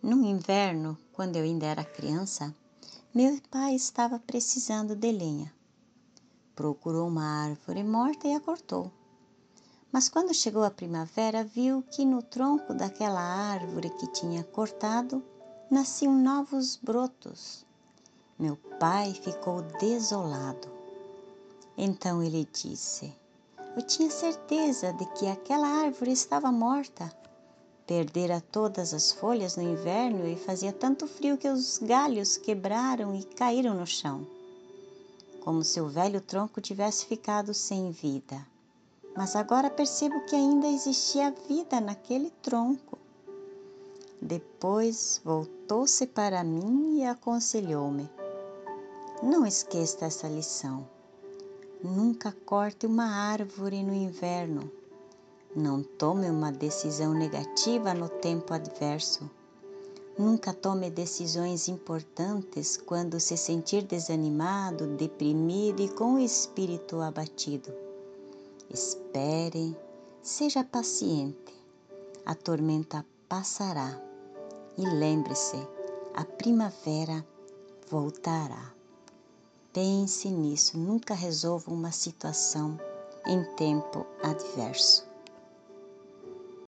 No inverno, quando eu ainda era criança, meu pai estava precisando de lenha. Procurou uma árvore morta e a cortou. Mas quando chegou a primavera, viu que no tronco daquela árvore que tinha cortado, nasciam novos brotos. Meu pai ficou desolado. Então ele disse: eu tinha certeza de que aquela árvore estava morta. Perdera todas as folhas no inverno e fazia tanto frio que os galhos quebraram e caíram no chão, como se o velho tronco tivesse ficado sem vida. Mas agora percebo que ainda existia vida naquele tronco. Depois voltou-se para mim e aconselhou-me: não esqueça essa lição. Nunca corte uma árvore no inverno. Não tome uma decisão negativa no tempo adverso. Nunca tome decisões importantes quando se sentir desanimado, deprimido e com o espírito abatido. Espere, seja paciente. A tormenta passará. E lembre-se, a primavera voltará. Pense nisso, nunca resolva uma situação em tempo adverso.